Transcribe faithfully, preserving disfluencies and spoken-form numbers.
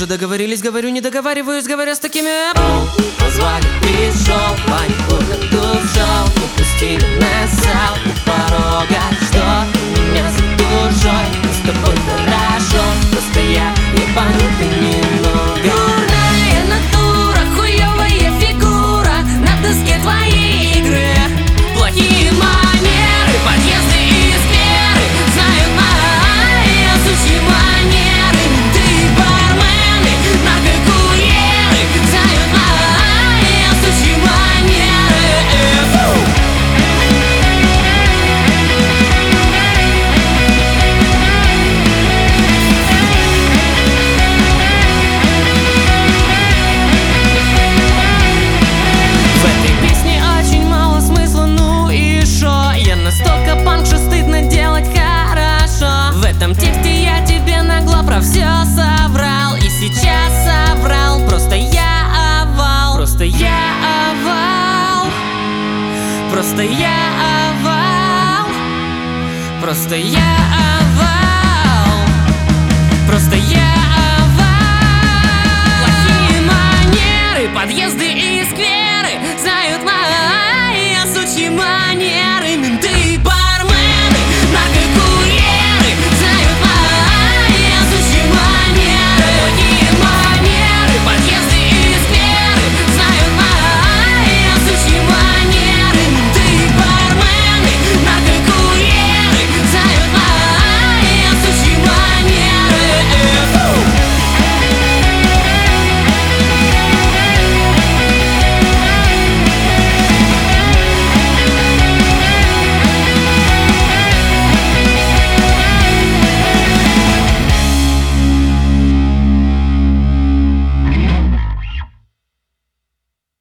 уже договорились, говорю, не договариваюсь, говоря с такими. Позвали, пришел, панику надушил, не пустили на зал у порога. Что меня за душой, мы с тобой хорошо, просто я ебанутый немного. Дурная натура, хуёвая фигура, на доске твоей игры. Плохие манеры, подъезды и скверы, знают мои сучьи манеры. Ты бармены, наркокурьеры, знают мои сучьи манеры. В этой песне очень мало смысла, ну и шо? Я настолько панк, что стыдно делать хорошо. В этом тексте я тебе нагло про все соврал. И сейчас соврал, просто я овал. Просто я овал. Просто я овал. Просто я овал. Просто я